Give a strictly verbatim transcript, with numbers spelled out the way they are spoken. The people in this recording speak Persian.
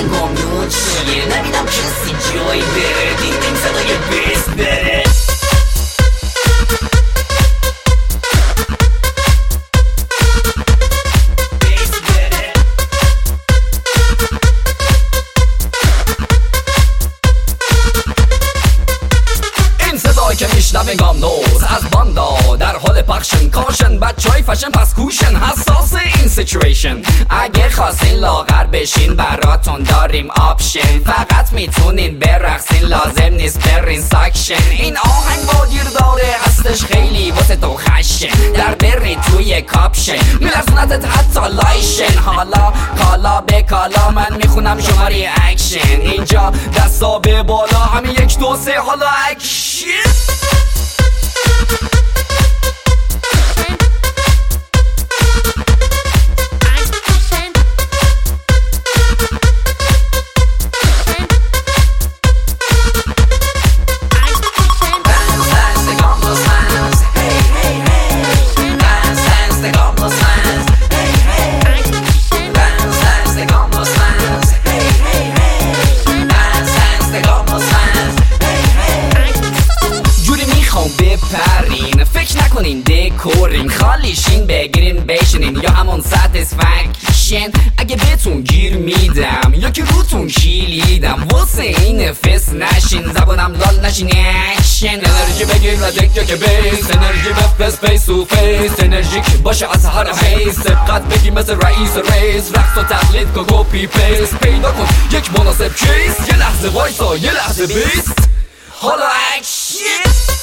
گمنون چیه؟ نبینم کسی جایی بره، دیدیم صدای بیست بره. که میشنوه گامنوز از باندا در حال پخشن، کاشن بچه های فشن پس کوشن، حساس این سیچویشن. اگه خواستین لاغر بشین براتون داریم آپشن، فقط میتونین برقصین لازم نیست برین ساکشن. این آهنگ با گیر داره هستش خیلی واسه تو خشن، در بری توی کاپشن میلرزونتت حتی لایشن. حالا کالا به کالا من میخونم شما ریاکشن، اینجا دستا به بالا همه یک دو سه حالا اکشن. بپرین فکر نکنین دکورین، خالیشین بگیرین بشینین یا همون ساتیسفکشن. اگه بهتون گیر میدم یا که روتون کلیدم، واسه این فس نشین زبانم لال نشین اکشن. انرژی بگیر و دکه که بیس، انرژی بفرست فیس تو فیس، انرژیک باشه از هر حیث، سبقت بگی مثل رئیس ریس، رقص و تقلید که کپی پیست. پیدا کن یک مناسب کیس، یه لحظه وایسا یه لحظه بیست حالا اکشن.